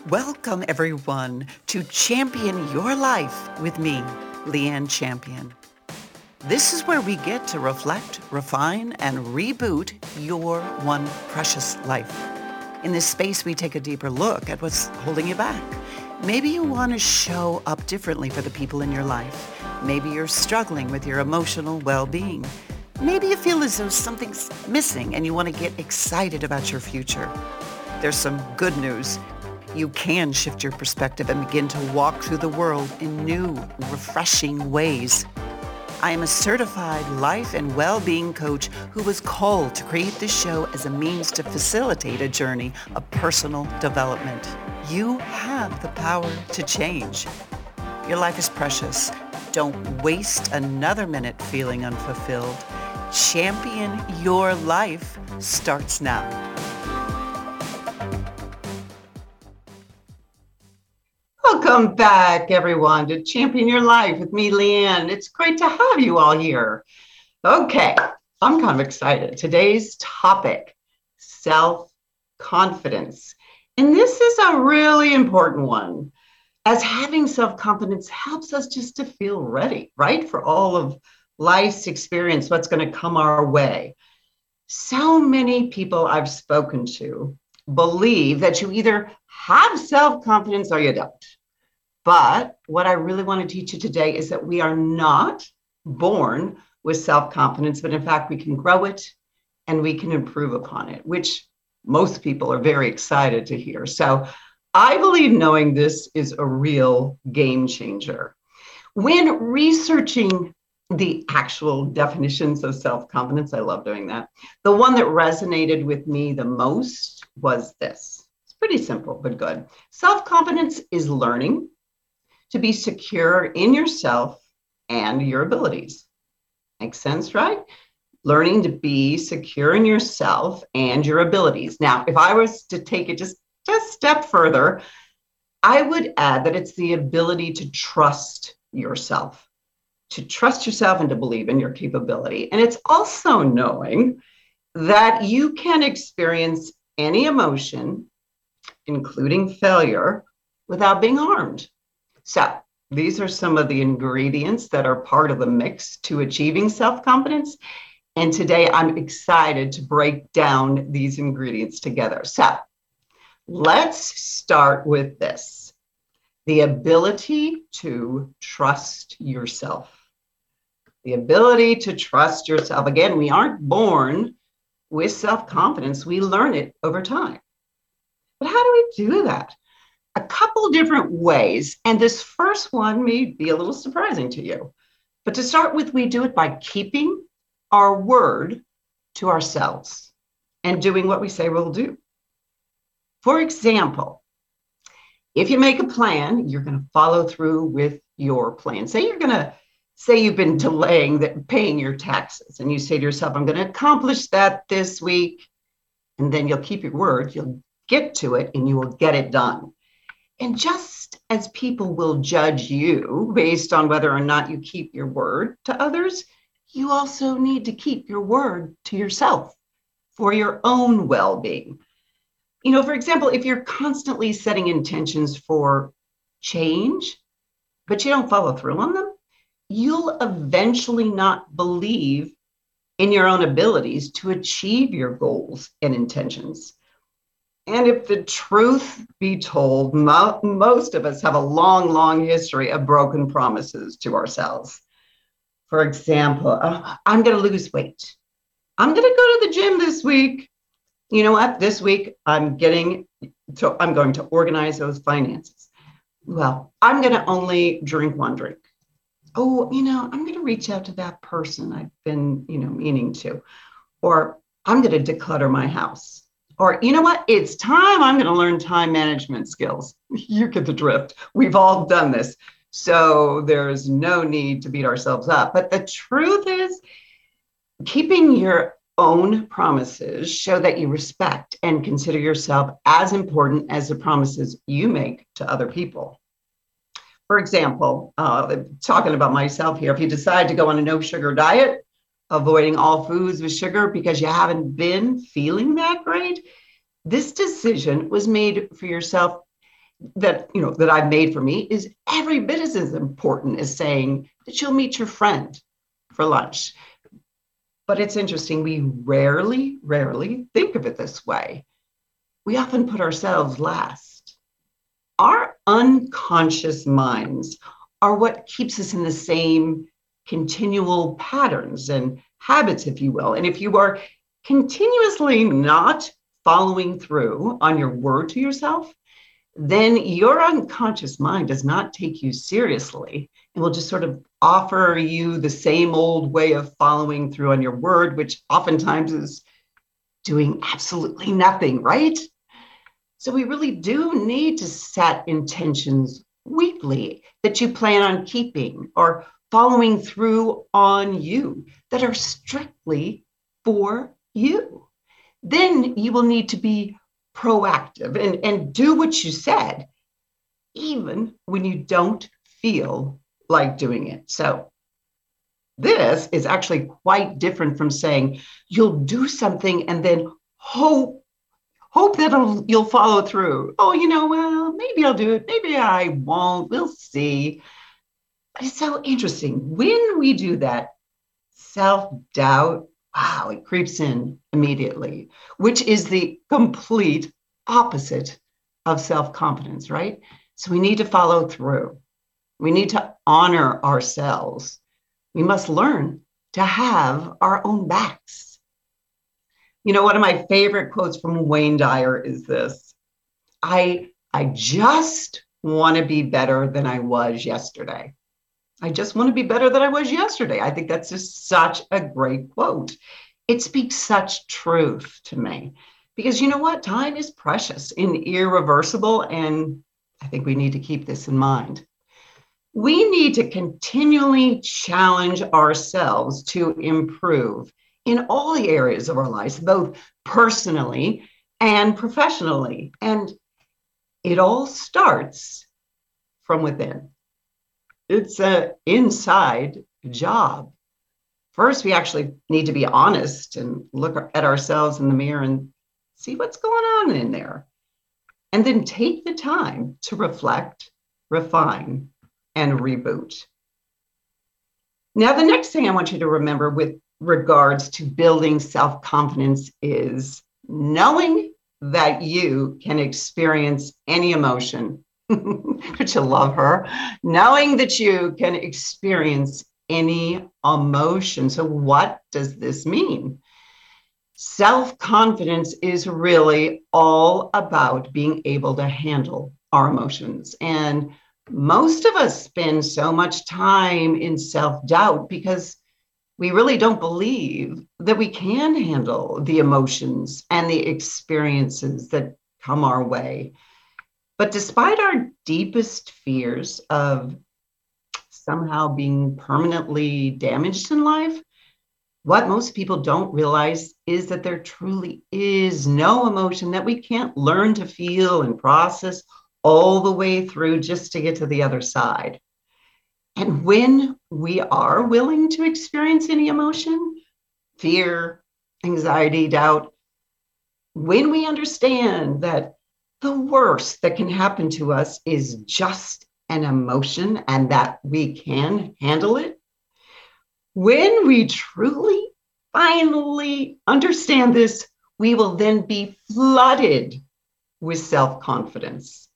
Welcome, everyone, to Champion Your Life with me, Leanne Champion. This is where we get to reflect, refine, and reboot your one precious life. In this space, we take a deeper look at what's holding you back. Maybe you want to show up differently for the people in your life. Maybe you're struggling with your emotional well-being. Maybe you feel as though something's missing and you want to get excited about your future. There's some good news. You can shift your perspective and begin to walk through the world in new, refreshing ways. I am a certified life and well-being coach who was called to create this show as a means to facilitate a journey of personal development. You have the power to change. Your life is precious. Don't waste another minute feeling unfulfilled. Champion Your Life starts now. Welcome back, everyone, to Champion Your Life with me, Leanne. It's great to have you all here. Okay, I'm kind of excited. Today's topic, self-confidence. And this is a really important one, as having self-confidence helps us just to feel ready, right? For all of life's experience, what's going to come our way. So many people I've spoken to believe that you either have self-confidence or you don't. But what I really want to teach you today is that we are not born with self-confidence, but in fact, we can grow it and we can improve upon it, which most people are very excited to hear. So I believe knowing this is a real game changer. When researching the actual definitions of self-confidence, I love doing that. The one that resonated with me the most was this. It's pretty simple, but good. Self-confidence is learning to be secure in yourself and your abilities. Makes sense, right? Learning to be secure in yourself and your abilities. Now, if I was to take it just a step further, I would add that it's the ability to trust yourself and to believe in your capability. And it's also knowing that you can experience any emotion, including failure, without being harmed. So these are some of the ingredients that are part of the mix to achieving self-confidence. And today I'm excited to break down these ingredients together. So let's start with this: the ability to trust yourself. The ability to trust yourself. Again, we aren't born with self-confidence. We learn it over time. But how do we do that? A couple different ways. And this first one may be a little surprising to you. But to start with, we do it by keeping our word to ourselves and doing what we say we'll do. For example, if you make a plan, you're going to follow through with your plan. Say you've been delaying paying your taxes, and you say to yourself, I'm going to accomplish that this week. And then you'll keep your word, you'll get to it, and you will get it done. And just as people will judge you based on whether or not you keep your word to others, you also need to keep your word to yourself for your own well-being. For example, if you're constantly setting intentions for change, but you don't follow through on them, you'll eventually not believe in your own abilities to achieve your goals and intentions. And if the truth be told, most of us have a long, long history of broken promises to ourselves. For example, I'm going to lose weight. I'm going to go to the gym this week. You know what? This week, I'm going to organize those finances. Well, I'm going to only drink one drink. Oh, I'm going to reach out to that person I've been, meaning to. Or I'm going to declutter my house. Or, you know what? It's time. I'm going to learn time management skills. You get the drift. We've all done this. So there's no need to beat ourselves up. But the truth is, keeping your own promises show that you respect and consider yourself as important as the promises you make to other people. For example, talking about myself here, if you decide to go on a no sugar diet, avoiding all foods with sugar because you haven't been feeling that great, this decision was made for yourself that I've made for me is every bit as important as saying that you'll meet your friend for lunch. But it's interesting, we rarely think of it this way. We often put ourselves last. Our unconscious minds are what keeps us in the same continual patterns and habits, if you will. And if you are continuously not following through on your word to yourself, then your unconscious mind does not take you seriously and will just sort of offer you the same old way of following through on your word, which oftentimes is doing absolutely nothing, right? So we really do need to set intentions weekly that you plan on keeping or following through on you that are strictly for you. Then you will need to be proactive and do what you said, even when you don't feel like doing it. So this is actually quite different from saying you'll do something and then hope that you'll follow through. Oh, well, maybe I'll do it. Maybe I won't. We'll see. But it's so interesting. When we do that, self-doubt, wow, it creeps in immediately, which is the complete opposite of self-confidence, right? So we need to follow through. We need to honor ourselves. We must learn to have our own backs. One of my favorite quotes from Wayne Dyer is this: I just want to be better than I was yesterday. I just want to be better than I was yesterday. I think that's just such a great quote. It speaks such truth to me because you know what? Time is precious and irreversible. And I think we need to keep this in mind. We need to continually challenge ourselves to improve in all the areas of our lives, both personally and professionally. And it all starts from within. It's an inside job. First, we actually need to be honest and look at ourselves in the mirror and see what's going on in there. And then take the time to reflect, refine, and reboot. Now, the next thing I want you to remember with regards to building self-confidence is knowing that you can experience any emotion. Don't you love her? Knowing that you can experience any emotion. So what does this mean? Self-confidence is really all about being able to handle our emotions. And most of us spend so much time in self-doubt because we really don't believe that we can handle the emotions and the experiences that come our way. But despite our deepest fears of somehow being permanently damaged in life, what most people don't realize is that there truly is no emotion that we can't learn to feel and process all the way through just to get to the other side. And when we are willing to experience any emotion, fear, anxiety, doubt, when we understand that the worst that can happen to us is just an emotion and that we can handle it, when we truly, finally understand this, we will then be flooded with self-confidence.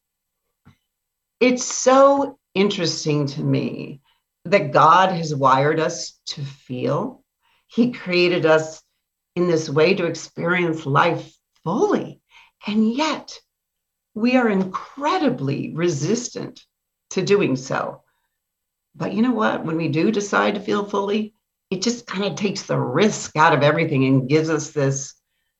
It's so interesting to me that God has wired us to feel. He created us in this way to experience life fully. And yet, we are incredibly resistant to doing so. But you know what? When we do decide to feel fully, it just kind of takes the risk out of everything and gives us this,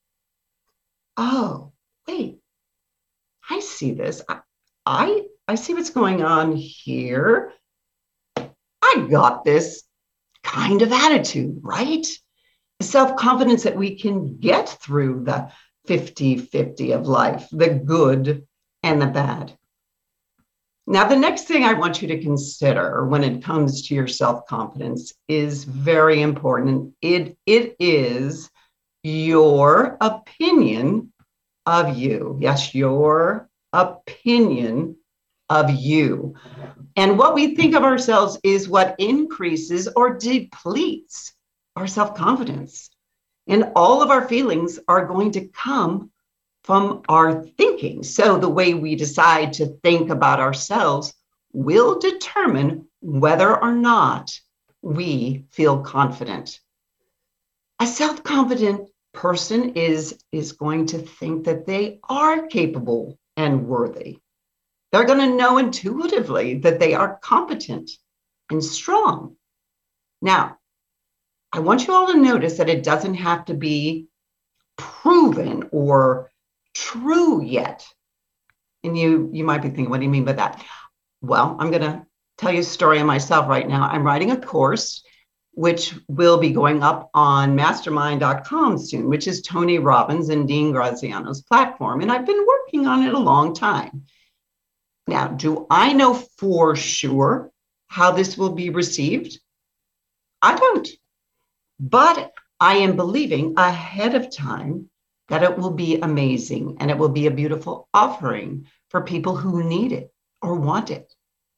oh, wait, I see this. I see what's going on here. I got this kind of attitude, right? Self-confidence that we can get through the 50-50 of life, the good and the bad. Now, the next thing I want you to consider when it comes to your self-confidence is very important. It is your opinion of you. Yes, your opinion of you. And what we think of ourselves is what increases or depletes our self-confidence. And all of our feelings are going to come from our thinking. So the way we decide to think about ourselves will determine whether or not we feel confident. A self-confident person is going to think that they are capable and worthy. They're going to know intuitively that they are competent and strong. Now, I want you all to notice that it doesn't have to be proven or true yet. And you might be thinking, what do you mean by that? Well, I'm going to tell you a story of myself right now. I'm writing a course which will be going up on mastermind.com soon, which is Tony Robbins and Dean Graziano's platform. And I've been working on it a long time. Now, do I know for sure how this will be received? I don't. But I am believing ahead of time that it will be amazing and it will be a beautiful offering for people who need it or want it.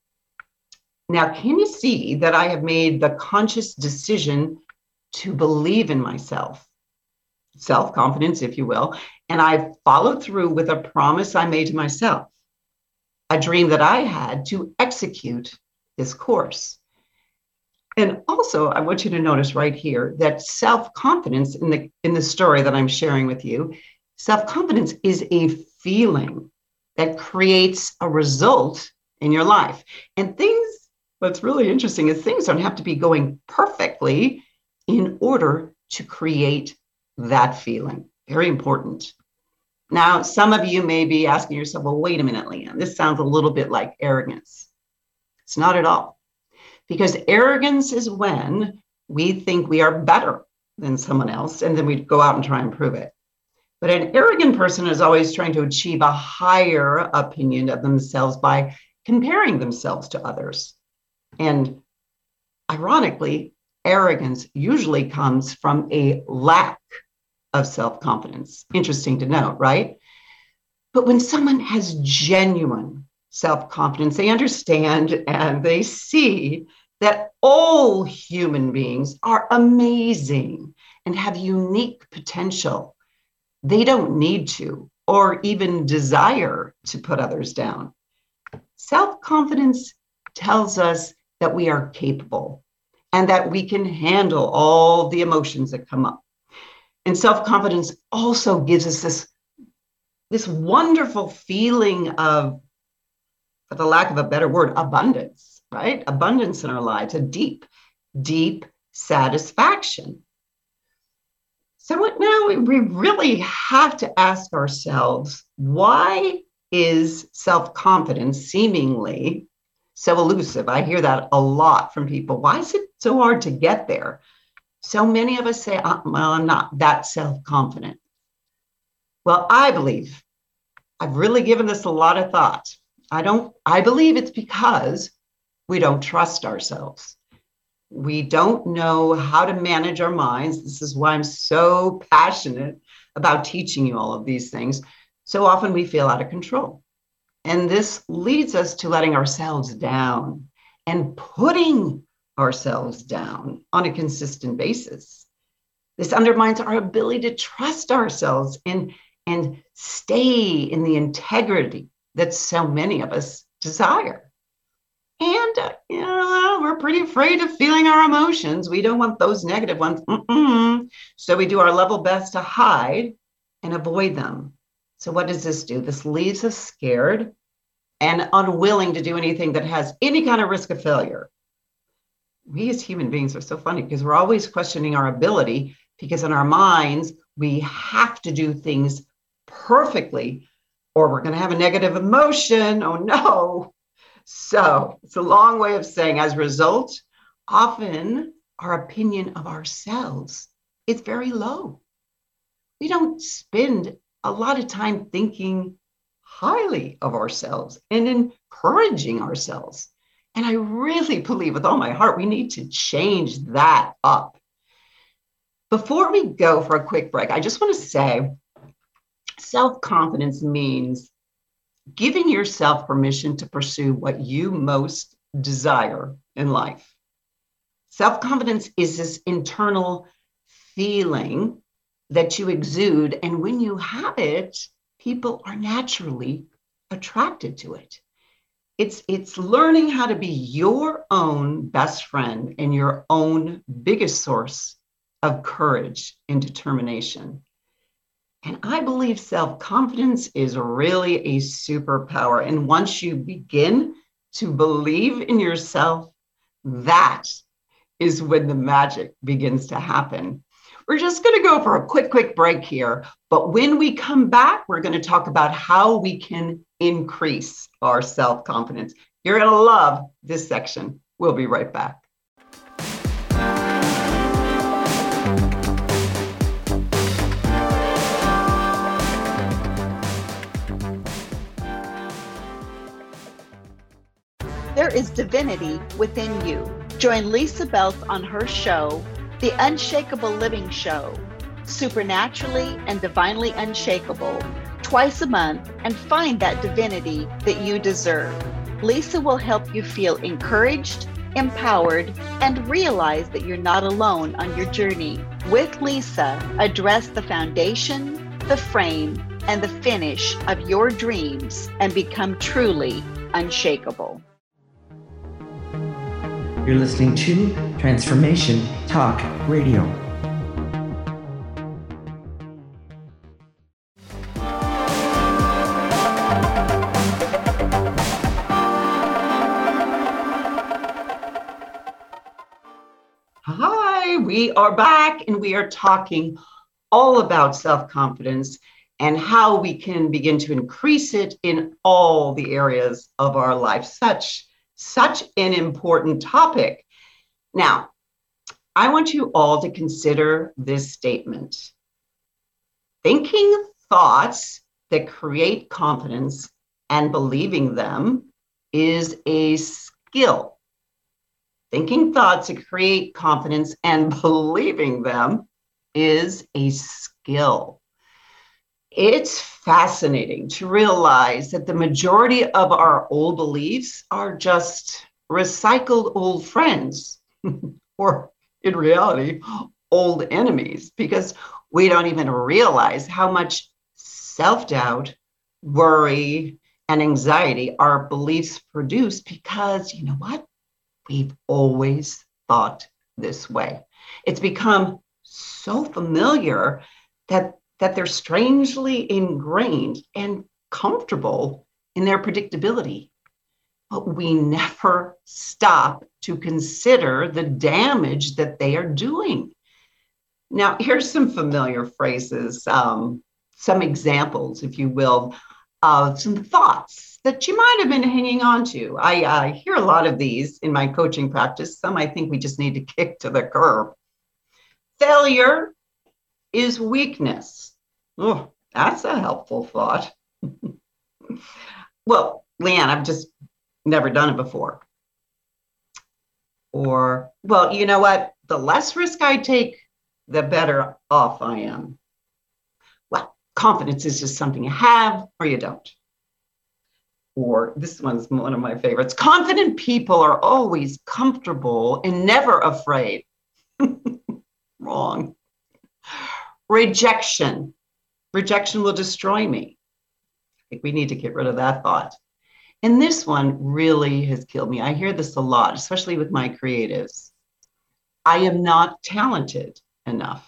Now, can you see that I have made the conscious decision to believe in myself? Self-confidence, if you will. And I followed through with a promise I made to myself, a dream that I had to execute this course. And also, I want you to notice right here that self-confidence in the story that I'm sharing with you, self-confidence is a feeling that creates a result in your life. And what's really interesting is things don't have to be going perfectly in order to create that feeling. Very important. Now, some of you may be asking yourself, well, wait a minute, Leanne, this sounds a little bit like arrogance. It's not at all. Because arrogance is when we think we are better than someone else, and then we go out and try and prove it. But an arrogant person is always trying to achieve a higher opinion of themselves by comparing themselves to others. And ironically, arrogance usually comes from a lack of self-confidence. Interesting to note, right? But when someone has genuine self-confidence, they understand and they see that all human beings are amazing and have unique potential. They don't need to or even desire to put others down. Self-confidence tells us that we are capable and that we can handle all the emotions that come up. And self-confidence also gives us this wonderful feeling of, for the lack of a better word, abundance, right? Abundance in our lives, a deep, deep satisfaction. So now we really have to ask ourselves, why is self-confidence seemingly so elusive? I hear that a lot from people. Why is it so hard to get there? So many of us say, well, I'm not that self-confident. Well, I believe, I've really given this a lot of thought. I believe it's because we don't trust ourselves. We don't know how to manage our minds. This is why I'm so passionate about teaching you all of these things. So often we feel out of control. And this leads us to letting ourselves down and putting ourselves down on a consistent basis. This undermines our ability to trust ourselves and stay in the integrity that so many of us desire. And, we're pretty afraid of feeling our emotions. We don't want those negative ones. So we do our level best to hide and avoid them. So what does this do? This leaves us scared and unwilling to do anything that has any kind of risk of failure. We as human beings are so funny because we're always questioning our ability, because in our minds, we have to do things perfectly or we're going to have a negative emotion. Oh no. So it's a long way of saying, as a result, often our opinion of ourselves is very low. We don't spend a lot of time thinking highly of ourselves and encouraging ourselves. And I really believe with all my heart, we need to change that up. Before we go for a quick break, I just want to say self-confidence means giving yourself permission to pursue what you most desire in life. Self-confidence is this internal feeling that you exude, and when you have it, people are naturally attracted to it. It's learning how to be your own best friend and your own biggest source of courage and determination. And I believe self-confidence is really a superpower. And once you begin to believe in yourself, that is when the magic begins to happen. We're just going to go for a quick break here. But when we come back, we're going to talk about how we can increase our self-confidence. You're going to love this section. We'll be right back. There is divinity within you. Join Lisa Beltz on her show, The Unshakable Living Show, Supernaturally and Divinely Unshakable, twice a month, and find that divinity that you deserve. Lisa will help you feel encouraged, empowered, and realize that you're not alone on your journey. With Lisa, address the foundation, the frame, and the finish of your dreams and become truly unshakable. You're listening to Transformation Talk Radio. Hi, we are back and we are talking all about self-confidence and how we can begin to increase it in all the areas of our life. Such an important topic. Now, I want you all to consider this statement. Thinking thoughts that create confidence and believing them is a skill. Thinking thoughts that create confidence and believing them is a skill. It's fascinating to realize that the majority of our old beliefs are just recycled old friends, or in reality, old enemies, because we don't even realize how much self-doubt, worry, and anxiety our beliefs produce because, you know what? We've always thought this way. It's become so familiar that they're strangely ingrained and comfortable in their predictability. But we never stop to consider the damage that they are doing. Now, here's some familiar phrases, some examples, if you will, of some thoughts that you might have been hanging on to. I hear a lot of these in my coaching practice. Some I think we just need to kick to the curb. Failure is weakness. Oh, that's a helpful thought. Well, Leanne, I've just never done it before. Or, well, you know what? The less risk I take, the better off I am. Well, confidence is just something you have or you don't. Or this one's one of my favorites. Confident people are always comfortable and never afraid. Wrong. Rejection. Rejection will destroy me. I think we need to get rid of that thought. And this one really has killed me. I hear this a lot, especially with my creatives. I am not talented enough.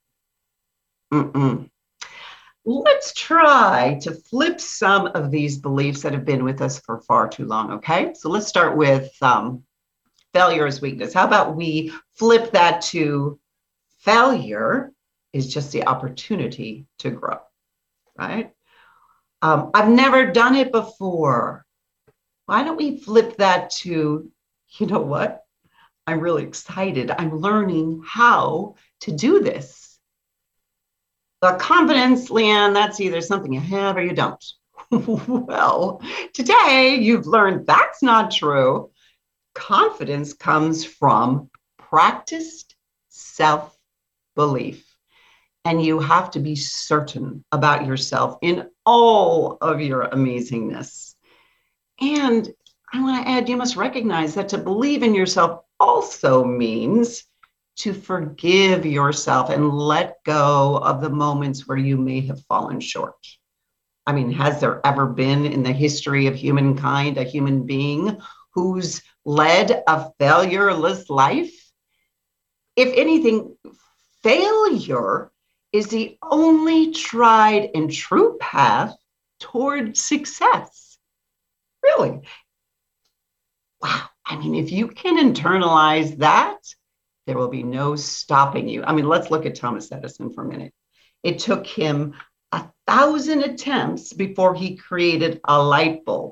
Let's try to flip some of these beliefs that have been with us for far too long, okay? So let's start with failure is weakness. How about we flip that to failure is just the opportunity to grow, right? I've never done it before. Why don't we flip that to, you know what? I'm really excited. I'm learning how to do this. The confidence, Leanne, that's either something you have or you don't. Well, today you've learned that's not true. Confidence comes from practiced self-belief. And you have to be certain about yourself in all of your amazingness. And I want to add, you must recognize that to believe in yourself also means to forgive yourself and let go of the moments where you may have fallen short. I mean, has there ever been in the history of humankind a human being who's led a failureless life? If anything, failure is the only tried and true path toward success. Really. Wow. I mean, if you can internalize that, there will be no stopping you. I mean, let's look at Thomas Edison for a minute. It took him 1,000 attempts before he created a light bulb.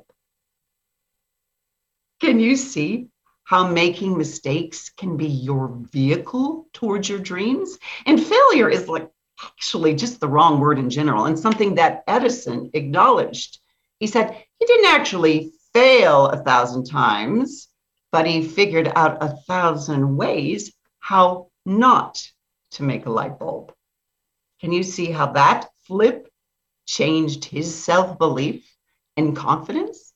Can you see how making mistakes can be your vehicle towards your dreams? And failure is like actually just the wrong word in general, and something that Edison acknowledged. He said he didn't actually fail 1,000 times, but he figured out 1,000 ways how not to make a light bulb. Can you see how that flip changed his self-belief and confidence?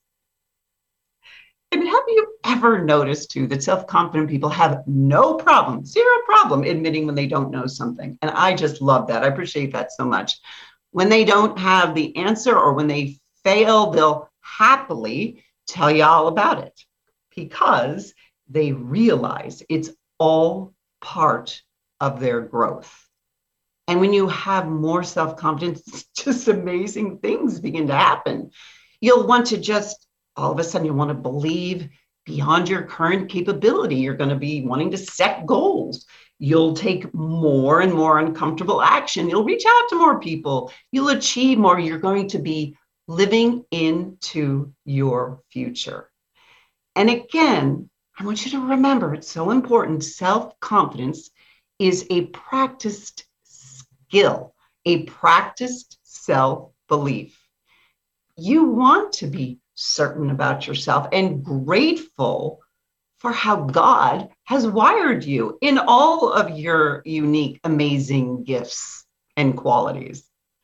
And have you ever noticed too that self-confident people have no problem, zero problem admitting when they don't know something? And I just love that. I appreciate that so much. When they don't have the answer or when they fail, they'll happily tell you all about it because they realize it's all part of their growth. And when you have more self-confidence, just amazing things begin to happen. You'll want to just, all of a sudden, you want to believe beyond your current capability. You're going to be wanting to set goals. You'll take more and more uncomfortable action. You'll reach out to more people. You'll achieve more. You're going to be living into your future. And again, I want you to remember, it's so important. Self-confidence is a practiced skill, a practiced self-belief. You want to be certain about yourself and grateful for how God has wired you in all of your unique, amazing gifts and qualities.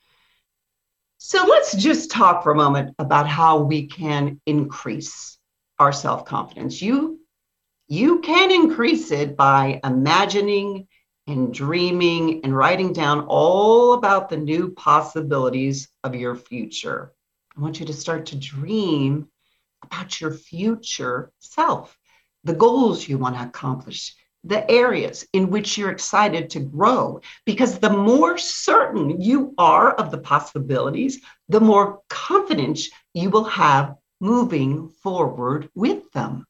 So let's just talk for a moment about how we can increase our self-confidence. You can increase it by imagining and dreaming and writing down all about the new possibilities of your future. I want you to start to dream about your future self, the goals you want to accomplish, the areas in which you're excited to grow. Because the more certain you are of the possibilities, the more confidence you will have moving forward with them.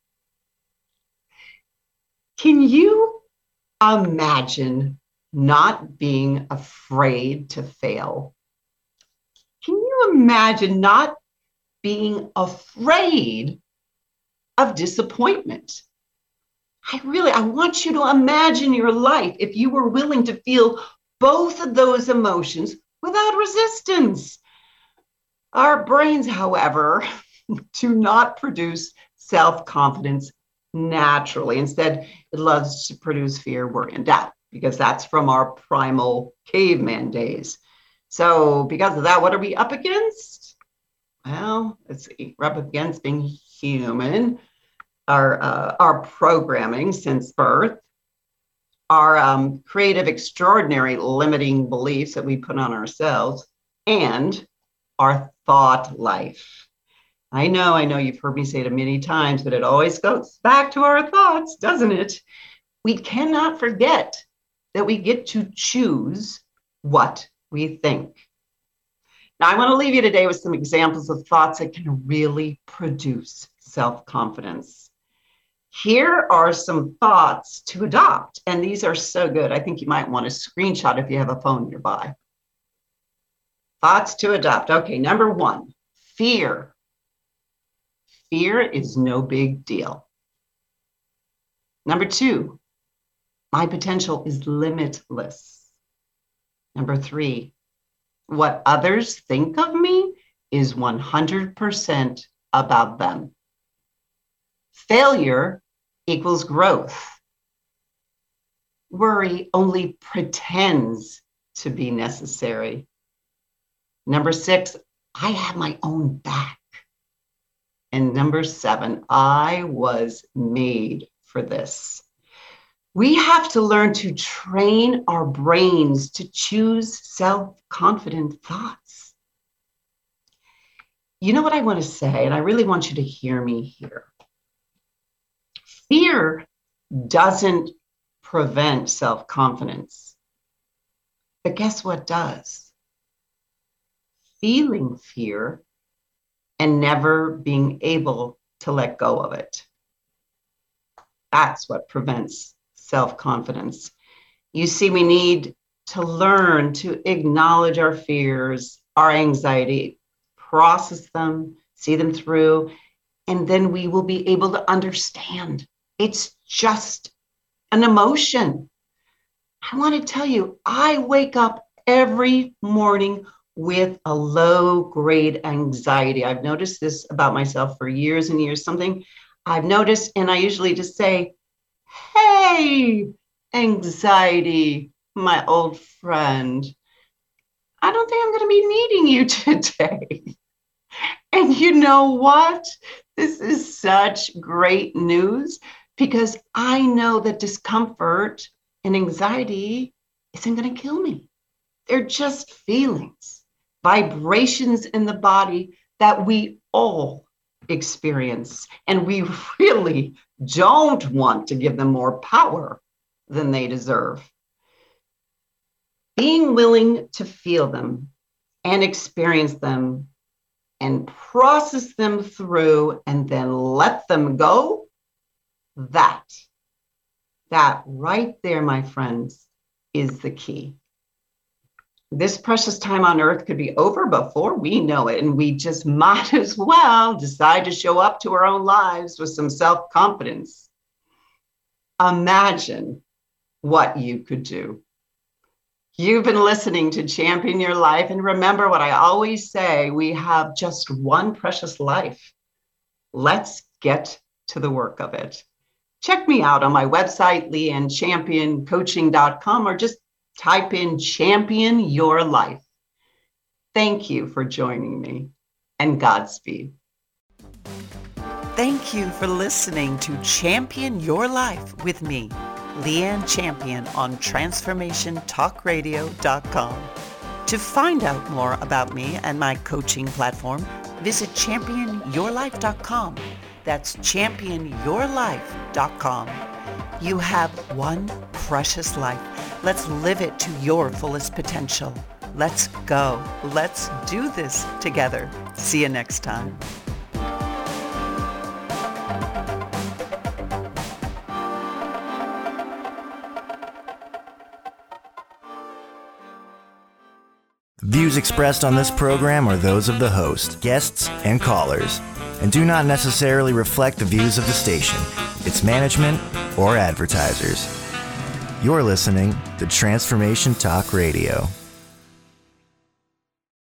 Can you imagine not being afraid to fail? Can you imagine not being afraid of disappointment? I want you to imagine your life if you were willing to feel both of those emotions without resistance. Our brains, however, do not produce self-confidence naturally. Instead, it loves to produce fear, worry, and doubt, because that's from our primal caveman days. So because of that, what are we up against? Well, we're up against being human, our programming since birth, our creative, extraordinary limiting beliefs that we put on ourselves, and our thought life. I know you've heard me say it many times, but it always goes back to our thoughts, doesn't it? We cannot forget that we get to choose what we think. Now, I want to leave you today with some examples of thoughts that can really produce self-confidence. Here are some thoughts to adopt, and these are so good. I think you might want to screenshot if you have a phone nearby. Thoughts to adopt. Okay, number one, fear. Fear is no big deal. Number two, my potential is limitless. Number three, what others think of me is 100% about them. Failure equals growth. Worry only pretends to be necessary. Number 6, I have my own back. And number 7, I was made for this. We have to learn to train our brains to choose self-confident thoughts. You know what I want to say, and I really want you to hear me here. Fear doesn't prevent self-confidence. But guess what does? Feeling fear and never being able to let go of it. That's what prevents self-confidence. You see, we need to learn to acknowledge our fears, our anxiety, process them, see them through, and then we will be able to understand. It's just an emotion. I want to tell you, I wake up every morning with a low-grade anxiety. I've noticed this about myself for years and years, something I've noticed, and I usually just say, hey, anxiety, my old friend, I don't think I'm going to be needing you today. And you know what? This is such great news because I know that discomfort and anxiety isn't going to kill me. They're just feelings, vibrations in the body that we all experience. And we really don't want to give them more power than they deserve. Being willing to feel them and experience them and process them through and then let them go, that right there, my friends, is the key. This precious time on earth could be over before we know it, and we just might as well decide to show up to our own lives with some self-confidence. Imagine what you could do. You've been listening to Champion Your Life, and remember what I always say, we have just one precious life. Let's get to the work of it. Check me out on my website, leannechampioncoaching.com, or just type in Champion Your Life. Thank you for joining me, and Godspeed. Thank you for listening to Champion Your Life with me, Leanne Champion, on TransformationTalkRadio.com. To find out more about me and my coaching platform, visit ChampionYourLife.com. That's ChampionYourLife.com. You have one precious life. Let's live it to your fullest potential. Let's go. Let's do this together. See you next time. Views expressed on this program are those of the host, guests, and callers, and do not necessarily reflect the views of the station, its management, or advertisers. You're listening to Transformation Talk Radio.